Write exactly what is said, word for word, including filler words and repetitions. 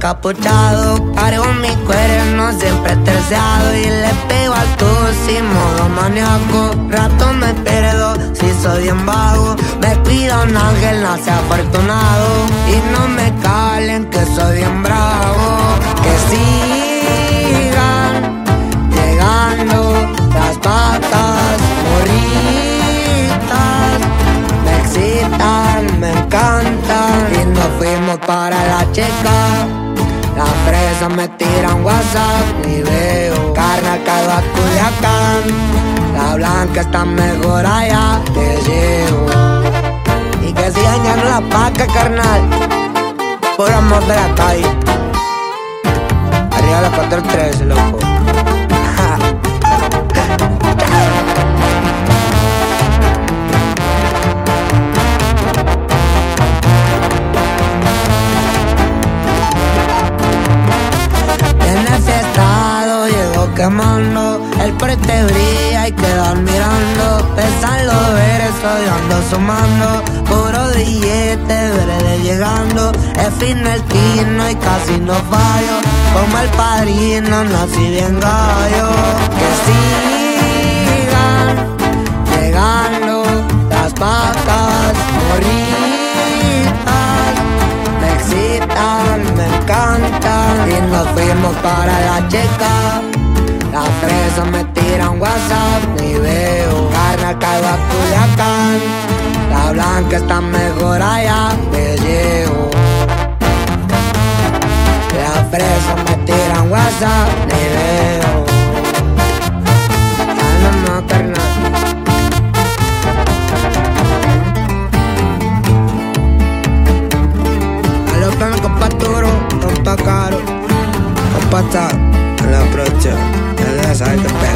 encapuchado. Cargo mi cuerno siempre terciado y le pego al tusi modo maníaco. Rato me pierdo si soy bien vago. Me cuida un ángel, nace afortunado. Y no me calen que soy bien bravo. Que sigan llegando las patas morritas. Me excitan, me encantan. Y nos fuimos para la checa. Las fresas me tiran WhatsApp y veo carnal caigo a Culiacán. La blanca está mejor allá, te llevo. Y que sigan llenando la paca, carnal. Por amor de la calle. Arriba la cuatro trece, loco. Quemando, el prete brilla y quedan mirando. Pesan los versos y ando sumando. Puro billete verde llegando. Es fin el tino y casi no fallo. Como el padrino nací bien gallo. Que sigan llegando las patas morritas. Me excitan, me encantan. Y nos fuimos para la checa. Las fresas me tiran WhatsApp y veo carnal caigo a Culiacán. La blanca está mejor allá, te llevo. Las fresas me tiran WhatsApp y veo. Ya no más, carnal. A lo que me compa duro, compa caro, compa tal, en la brocha. Ya sabes que